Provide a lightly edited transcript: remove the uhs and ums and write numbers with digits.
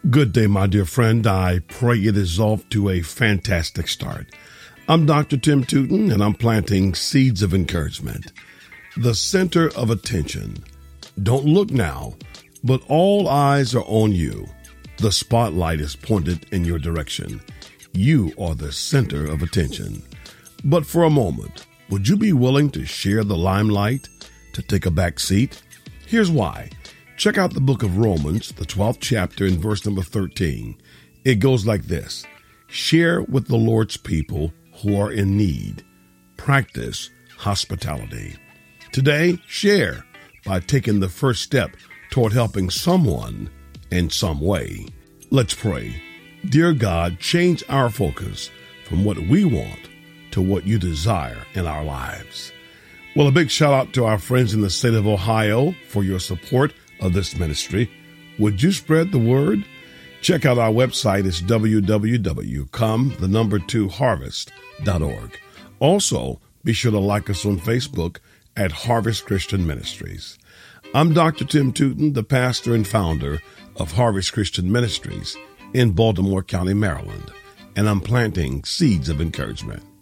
Good day, my dear friend. I pray it is off to a fantastic start. I'm Dr. Tim Tootin, and I'm planting seeds of encouragement. The center of attention. Don't look now, but all eyes are on you. The spotlight is pointed in your direction. You are the center of attention. But for a moment, would you be willing to share the limelight, to take a back seat? Here's why. Check out the book of Romans, the 12th chapter in verse number 13. It goes like this. Share with the Lord's people who are in need. Practice hospitality. Today, share by taking the first step toward helping someone in some way. Let's pray. Dear God, change our focus from what we want to what you desire in our lives. Well, a big shout out to our friends in the state of Ohio for your support of this ministry. Would you spread the word? Check out our website. It's www.come2harvest.org. Also, be sure to like us on Facebook at Harvest Christian Ministries. I'm Dr. Tim Tootin, the pastor and founder of Harvest Christian Ministries in Baltimore County, Maryland, and I'm planting seeds of encouragement.